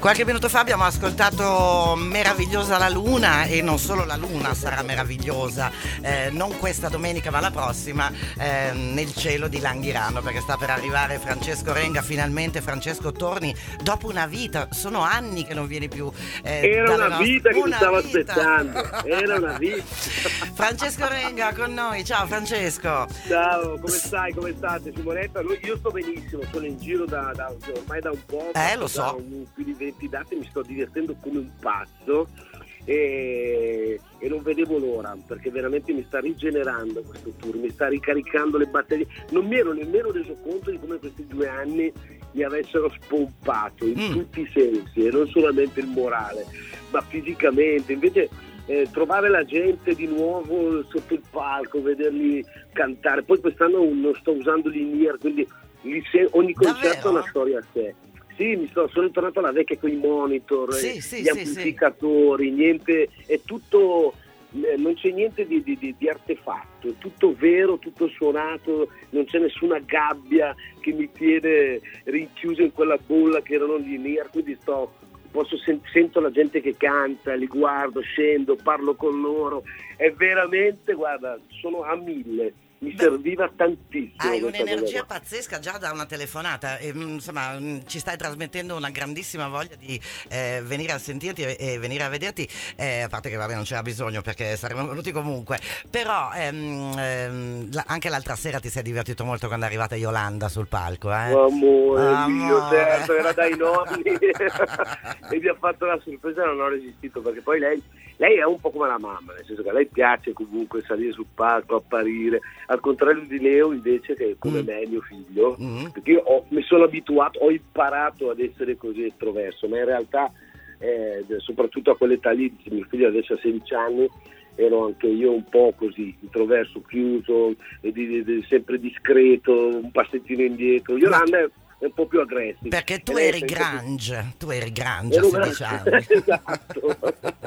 Qualche minuto fa abbiamo ascoltato Meravigliosa la Luna, e non solo la Luna sarà meravigliosa, non questa domenica ma la prossima, nel cielo di Langhirano, perché sta per arrivare Francesco Renga. Finalmente Francesco torni dopo una vita, sono anni che non vieni più. Era una vita che ti stavo aspettando, era una vita. Francesco Renga con noi, ciao Francesco. Ciao, come stai, come state Simonetta? Io sto benissimo, sono in giro ormai da un po', lo so, più di 20 date, mi sto divertendo come un pazzo e non vedevo l'ora, perché veramente mi sta rigenerando questo tour, mi sta ricaricando le batterie. Non mi ero nemmeno reso conto di come questi 2 anni mi avessero spompato in tutti i sensi, e non solamente il morale ma fisicamente. Invece trovare la gente di nuovo sotto il palco, vederli cantare. Poi quest'anno non sto usando l'in-ear, quindi ogni concerto ha una storia a sé. Sì, sono tornato alla vecchia con i monitor, gli amplificatori, niente, è tutto, non c'è niente di artefatto, è tutto vero, tutto suonato, non c'è nessuna gabbia che mi tiene rinchiuso in quella bolla che erano gli in-ear, quindi sento la gente che canta, li guardo, scendo, parlo con loro, è veramente, guarda, sono a 1000. Mi serviva tantissimo. Hai un'energia pazzesca già da una telefonata, e, insomma, ci stai trasmettendo una grandissima voglia di venire a sentirti e venire a vederti, a parte che vabbè non c'era bisogno perché saremmo venuti comunque, però anche l'altra sera ti sei divertito molto quando è arrivata Yolanda sul palco, amore mio, certo, era dai nonni e mi ha fatto la sorpresa, non ho resistito, perché poi lei è un po' come la mamma, nel senso che a lei piace comunque salire sul palco, apparire, al contrario di Leo invece, che è come me, mio figlio, perché io mi sono abituato, ho imparato ad essere così estroverso, ma in realtà soprattutto a quell'età lì, mio figlio adesso ha 16 anni, ero anche io un po' così, introverso, chiuso, sempre discreto, un passettino indietro. Yolanda è un po' più aggressiva. Perché tu eri grunge a 16 anni. Esatto.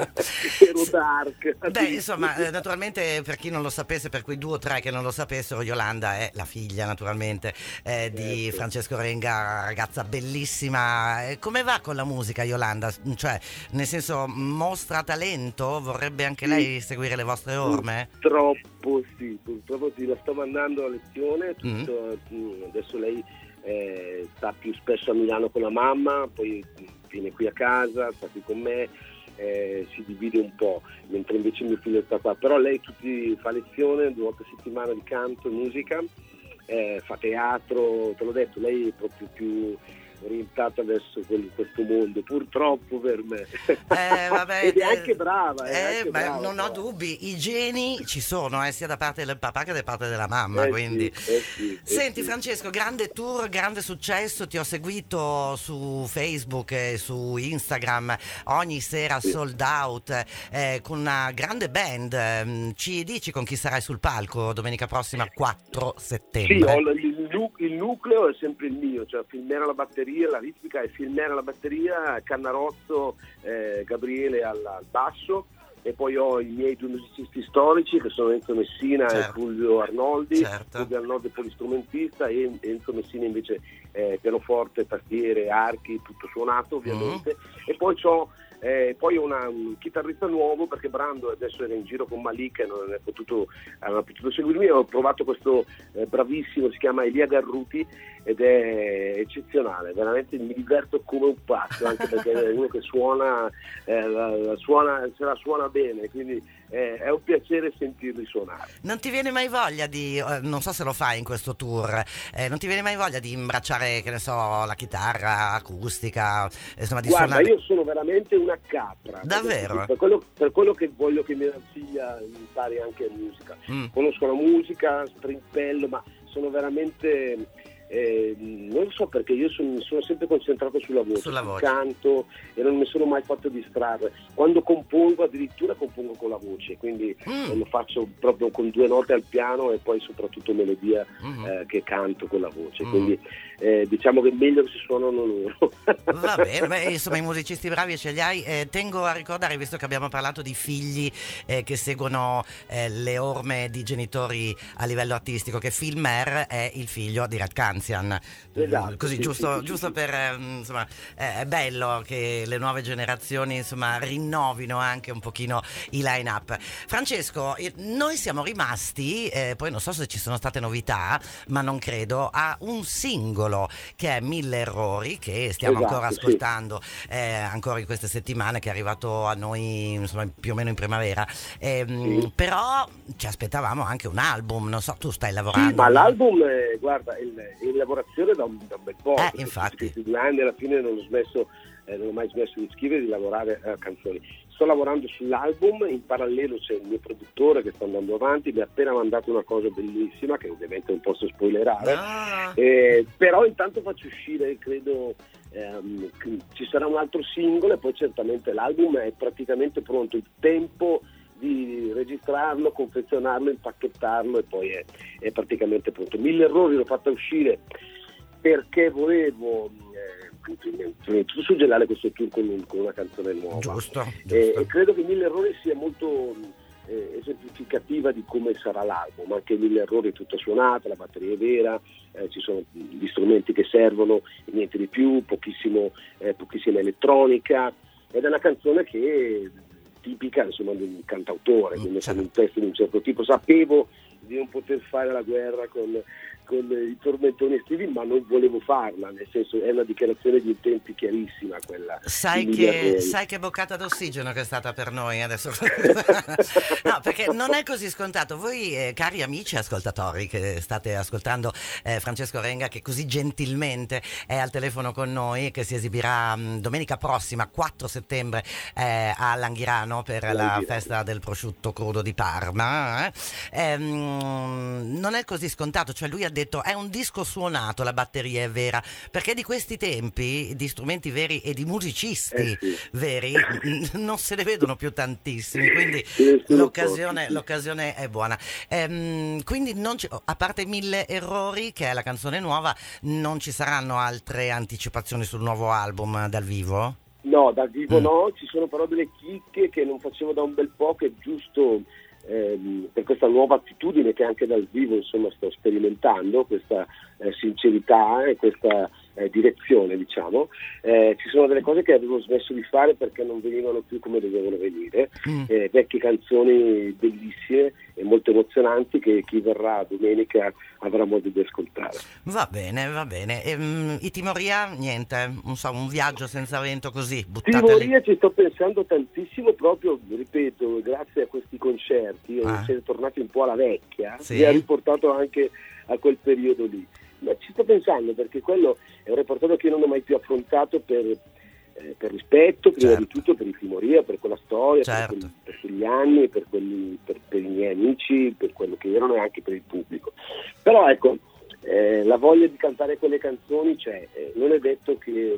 Ero dark. Beh, insomma, naturalmente, per chi non lo sapesse, per quei 2 o 3 che non lo sapessero, Yolanda è la figlia naturalmente di Francesco Renga, ragazza bellissima. Come va con la musica Yolanda? Cioè, nel senso, mostra talento? Vorrebbe anche lei seguire le vostre orme? Purtroppo sì, la sto mandando a lezione, adesso lei sta più spesso a Milano con la mamma, poi viene qui a casa, sta qui con me, si divide un po', mentre invece mio figlio sta qua, però lei fa lezione 2 volte a settimana di canto e musica, fa teatro, te l'ho detto, lei è proprio più orientata verso questo mondo, purtroppo per me. Vabbè, ed è anche brava, brava, non ho dubbi, i geni ci sono, sia da parte del papà che da parte della mamma, quindi senti Francesco, grande tour, grande successo, ti ho seguito su Facebook e su Instagram, ogni sera sold out, con una grande band. Ci dici con chi sarai sul palco domenica prossima 4 settembre? Sì, il nucleo è sempre il mio, cioè filmare la batteria, la ritmica e filmare la batteria, Cannarozzo, Gabriele al basso, e poi ho i miei 2 musicisti storici che sono Enzo Messina e Fulvio Arnoldi. Fulvio Arnoldi è polistrumentista e Enzo Messina invece pianoforte, tastiere, archi, tutto suonato ovviamente, e poi poi un chitarrista nuovo, perché Brando adesso era in giro con Malik e non aveva potuto seguirmi. Ho provato questo bravissimo, si chiama Elia Garruti, ed è eccezionale, veramente mi diverto come un pazzo, anche perché è uno che suona, se la suona bene, quindi è un piacere sentirli suonare. Non ti viene mai voglia di, non so se lo fai in questo tour, non ti viene mai voglia di imbracciare, che ne so, la chitarra acustica, insomma, di Guarda, suonare? io sono veramente una capra. Davvero? Per quello che voglio che mia figlia impari anche musica. Conosco la musica, strimpello, ma sono veramente... non lo so, perché io sono sempre concentrato sulla voce, sul canto, e non mi sono mai fatto distrarre. Quando compongo, addirittura compongo con la voce, quindi lo faccio proprio con 2 note al piano e poi soprattutto melodia che canto con la voce, quindi diciamo che meglio che si suonano loro. Va bene, insomma i musicisti bravi ce li hai. Tengo a ricordare, visto che abbiamo parlato di figli che seguono le orme di genitori a livello artistico, che Phil Maher è il figlio di Red Candy. Canzian. Esatto, Così, sì, giusto, sì, giusto sì. per insomma, è bello che le nuove generazioni insomma rinnovino anche un pochino i line-up. Francesco, noi siamo rimasti, poi non so se ci sono state novità, ma non credo, a un singolo che è Mille Errori, che stiamo ancora ascoltando ancora in queste settimane, che è arrivato a noi insomma più o meno in primavera. Però ci aspettavamo anche un album, non so, tu stai lavorando? Sì, ma l'album, guarda, è in lavorazione da un bel po'. Infatti. Questi 2 anni alla fine non ho mai smesso di scrivere e di lavorare a canzoni. Sto lavorando sull'album, in parallelo c'è il mio produttore che sta andando avanti, mi ha appena mandato una cosa bellissima che ovviamente non posso spoilerare, però intanto faccio uscire, credo, ci sarà un altro singolo e poi certamente l'album è praticamente pronto, il tempo di registrarlo, confezionarlo, impacchettarlo e poi è praticamente pronto. Mille Errori l'ho fatta uscire perché volevo suggellare questo tour con una canzone nuova. Giusto. E credo che Mille Errori sia molto esemplificativa di come sarà l'album. Anche Mille Errori è tutta suonata, la batteria è vera, ci sono gli strumenti che servono, niente di più, pochissima elettronica, ed è una canzone che tipica insomma di un cantautore, quindi con un testo di un certo tipo. Sapevo di non poter fare la guerra con i tormentoni estivi, ma non volevo farla, nel senso è una dichiarazione di intenti chiarissima quella. Sai che boccata d'ossigeno che è stata per noi adesso. No, perché non è così scontato. Voi cari amici ascoltatori che state ascoltando Francesco Renga, che così gentilmente è al telefono con noi, che si esibirà domenica prossima 4 settembre a Langhirano per la festa del prosciutto crudo di Parma, non è così scontato, cioè lui ha detto è un disco suonato, la batteria è vera, perché di questi tempi di strumenti veri e di musicisti veri non se ne vedono più tantissimi, quindi l'occasione è buona. Quindi a parte Mille Errori, che è la canzone nuova, non ci saranno altre anticipazioni sul nuovo album dal vivo? No, dal vivo no, ci sono però delle chicche che non facevo da un bel po', che è giusto per questa nuova attitudine che anche dal vivo insomma sto sperimentando, questa sincerità e questa direzione, diciamo. Ci sono delle cose che avevo smesso di fare perché non venivano più come dovevano venire, vecchie canzoni bellissime e molto emozionanti che chi verrà domenica avrà modo di ascoltare. Va bene. I Timoria, niente, non so, un viaggio senza vento così, Timoria ci sto pensando tantissimo, proprio, ripeto, grazie a questi concerti, essere tornati un po' alla vecchia, mi ha riportato anche a quel periodo lì. Ma ci sto pensando perché quello è un repertorio che io non ho mai più affrontato per rispetto, prima di tutto per i Timoria, per quella storia, per quegli anni, per i miei amici, per quello che erano e anche per il pubblico. Però ecco, la voglia di cantare quelle canzoni c'è, non è detto che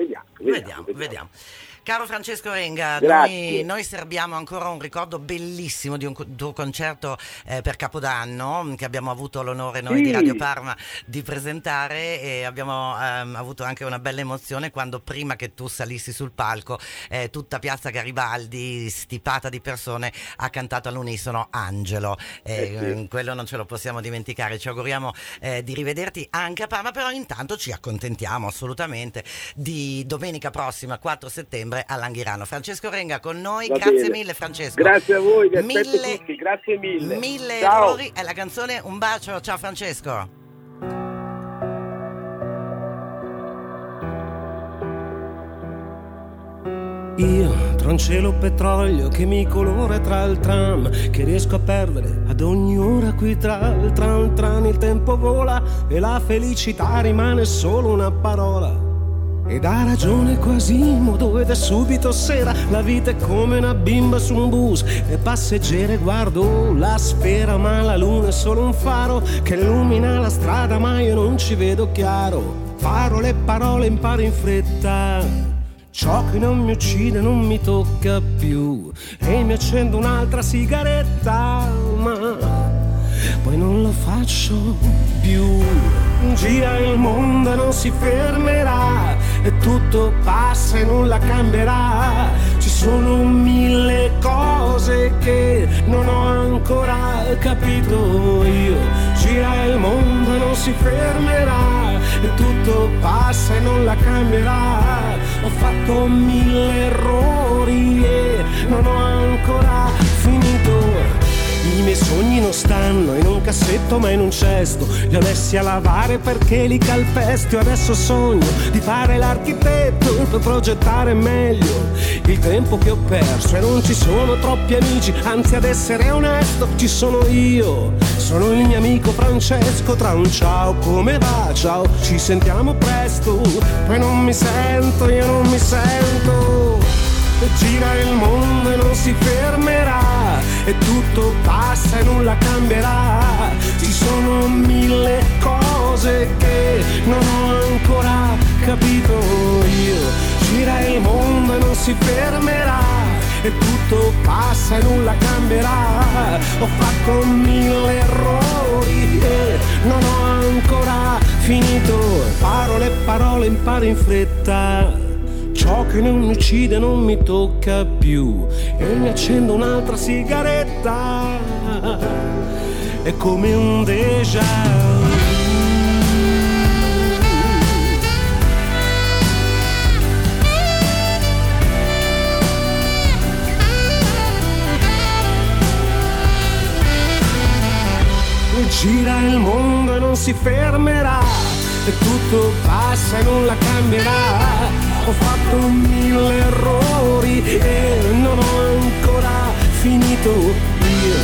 vediamo. Caro Francesco Renga, noi serbiamo ancora un ricordo bellissimo di un tuo concerto per Capodanno che abbiamo avuto l'onore noi di Radio Parma di presentare, e abbiamo avuto anche una bella emozione quando, prima che tu salissi sul palco, tutta Piazza Garibaldi stipata di persone ha cantato all'unisono Angelo. Quello non ce lo possiamo dimenticare. Ci auguriamo di rivederti anche a Parma, però intanto ci accontentiamo assolutamente di domenica prossima 4 settembre a Langhirano. Francesco Renga con noi, grazie mille Francesco. Grazie a voi, vi aspetto tutti, grazie mille. Mille Errori è la canzone, un bacio, ciao Francesco. Io tra un cielo petrolio che mi colora tra il tram, che riesco a perdere ad ogni ora qui tra il tran, il tempo vola e la felicità rimane solo una parola. Ed ha ragione Quasimodo ed è subito sera, la vita è come una bimba su un bus e passeggere, guardo la sfera ma la luna è solo un faro che illumina la strada ma io non ci vedo chiaro. Faro le parole, imparo in fretta, ciò che non mi uccide non mi tocca più e mi accendo un'altra sigaretta ma poi non lo faccio più. Gira il mondo e non si fermerà e tutto passa e nulla cambierà. Ci sono 1000 cose che non ho ancora capito io. Gira il mondo e non si fermerà e tutto passa e non la cambierà. Ho fatto 1000 errori e non ho ancora finito. I miei sogni non stanno in un cassetto ma in un cesto, li ho messi a lavare perché li calpesto. Adesso sogno di fare l'architetto per progettare meglio il tempo che ho perso. E non ci sono troppi amici, anzi ad essere onesto ci sono io, sono il mio amico Francesco. Tra un ciao, come va? Ciao, ci sentiamo presto. Poi non mi sento, io non mi sento. Gira il mondo e non si fermerà, e tutto passa e nulla cambierà. Ci sono 1000 cose che non ho ancora capito io. Gira il mondo e non si fermerà, e tutto passa e nulla cambierà. Ho fatto 1000 errori e non ho ancora finito. Parole, parole, imparo in fretta. Ciò che non mi uccide non mi tocca più, e mi accendo un'altra sigaretta. È come un déjà vu. Gira il mondo e non si fermerà, e tutto passa e non la cambierà. Ho fatto 1000 errori e non ho ancora finito io.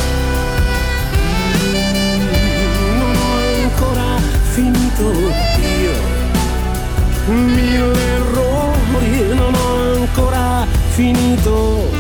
Non ho ancora finito io. 1000 errori e non ho ancora finito.